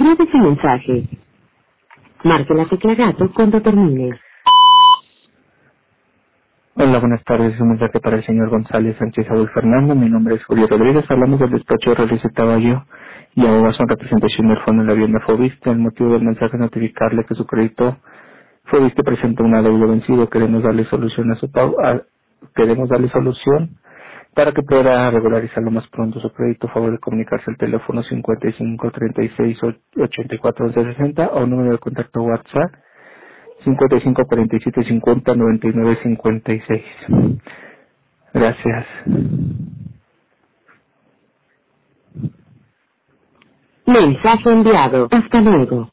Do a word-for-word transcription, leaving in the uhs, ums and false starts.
Grabe su mensaje. Marque la tecla gato cuando termine. Hola, buenas tardes. Es un mensaje para el señor González Sánchez Saúl Fernando. Mi nombre es Julio Rodríguez. Hablamos del despacho de Realice Taballo y abogados en representación del fondo en la vivienda Fobiste. El motivo del mensaje es notificarle que su crédito Fobiste presenta un adeudo vencido. Queremos darle solución a su pago. a- Queremos darle solución para que pueda regularizar lo más pronto su crédito. Favor de comunicarse al teléfono cincuenta y cinco, treinta y seis, ochenta y cuatro, once sesenta o número de contacto WhatsApp cincuenta y cinco, cuarenta y siete, cincuenta, noventa y nueve, cincuenta y seis. Gracias. Mensaje enviado. Hasta luego.